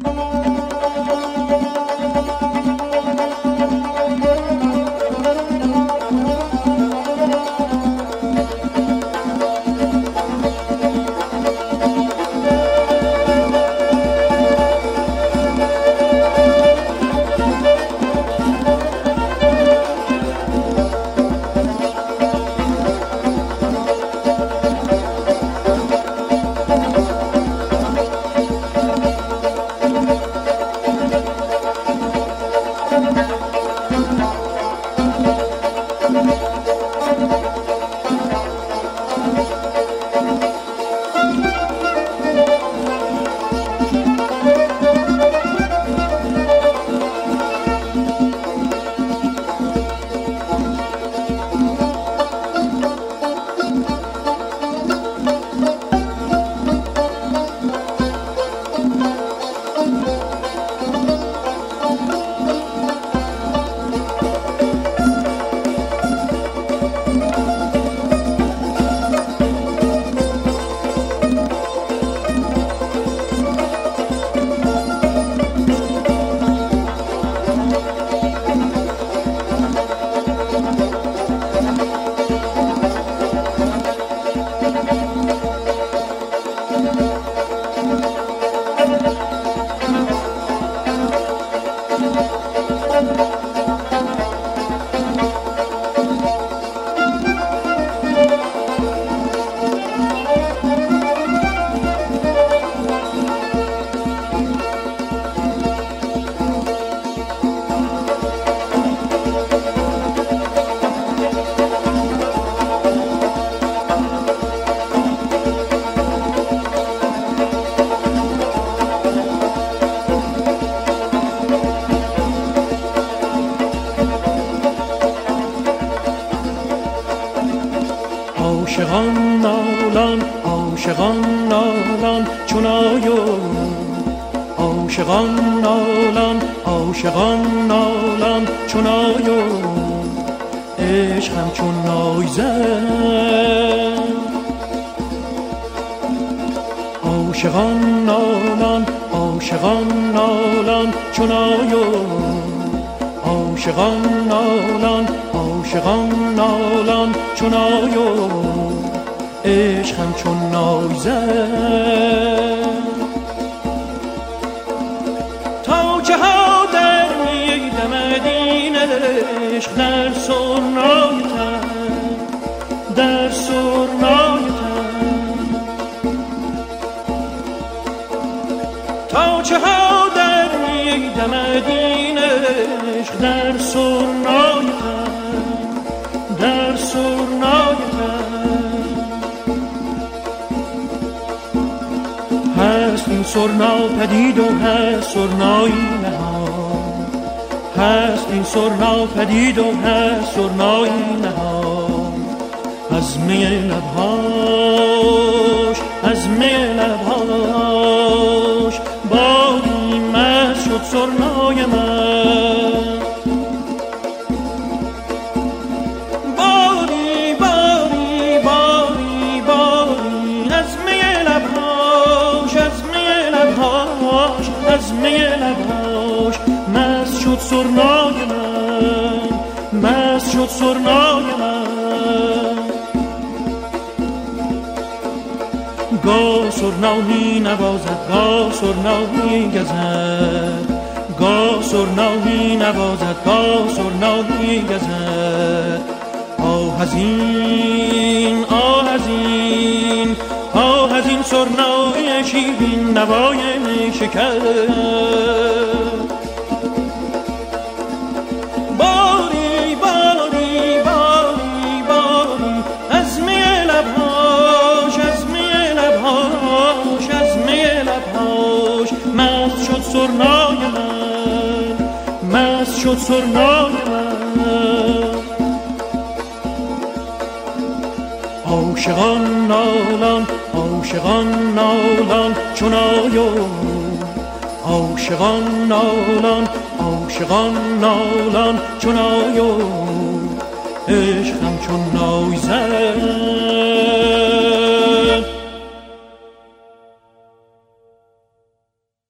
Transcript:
عاشقان نالان عاشقان نالان چون آیون عاشقان نالان عاشقان نالان چون آیون عشقم چون نایزن عاشقان نالان عاشقان نالان چون آیون عاشقان نالان عاشقان نالان چون آیون عشقم چون نایزن تا که ها در میده مدینه عشق در سرنایتن در سرنایتن تا که ها در میده مدینه عشق در سرنایتن در سرنایتن هست این سرنا پدید و هست سرنایی نهان هست این سرنا پدید و هست سرنایی نهان از می لبهاش از می لبهاش بادی مست شد سرنای من بادی بادی بادی بادی از می لبهاش از می لبهاش از می لبهاش مست شد سرنای من مست شد سرنای من گاه سرنا می نوازد گاه سرنا می گزد گاه سرنا می نوازد گاه سرنا می گزد آه از این آه از این آه از این سرنای شیرین نوای شکر باری باری باری باری از می لبهاش از می لبهاش از می لبهاش مست شد سرنای من مست شد سرنای من عاشقان نالان عاشقان نالان چون آیون عاشقان نالان عاشقان نالان چون آیون عشقم چون نایزن